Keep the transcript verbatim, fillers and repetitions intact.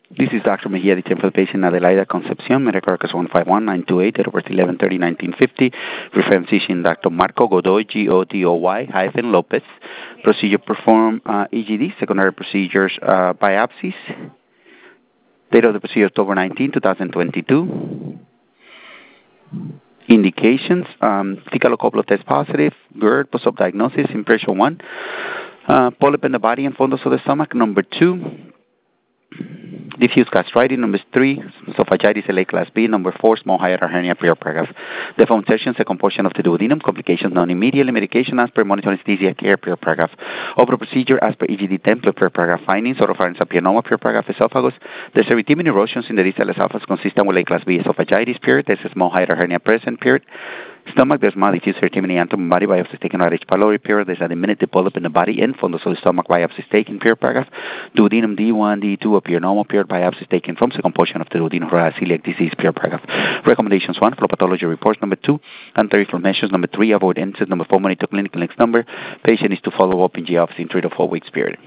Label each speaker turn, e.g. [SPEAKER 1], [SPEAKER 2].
[SPEAKER 1] This is Doctor Mejia, the temple patient Adelaida Concepcion, medical records one five one nine two eight, date of birth eleven thirty nineteen fifty, reference physician Doctor Marco Godoy, G O D O Y hyphen Lopez. Procedure performed uh, E G D, secondary procedures uh, biopsies. Date of the procedure October nineteenth, twenty twenty-two. Indications, um, fecal ocular test positive, GERD, post-op diagnosis, impression one, uh, polyp in the body and fundus of the stomach, number two. Diffuse gastritis, number three, esophagitis L A class B, number four, small hiatal hernia, prior paragraph. The foundation, second portion of the duodenum, complications non immediately, medication as per monitor anesthesia care, prior paragraph. Open procedure as per E G D template, prior paragraph findings, oropharyngeal adenoma, prior paragraph esophagus. There's a vitamin erosions in the distal esophagus consistent with A class B esophagitis, period. There's a small hiatal hernia present, period. Stomach, there's mild diffuse erythema antrum body biopsy taken at H. pylori, period. There's a diminutive polyp in the body and fundus of the stomach biopsy taken, period, paragraph. Duodenum D one, D two appear normal, period. Biopsy taken from second portion of the duodenum celiac disease, period, paragraph. Recommendations one, flow pathology reports. Number two, anti-inflammations. Number three, avoid N SAIDs. Number four, monitor clinical next number. Patient is to follow up in G office in three to four weeks, period.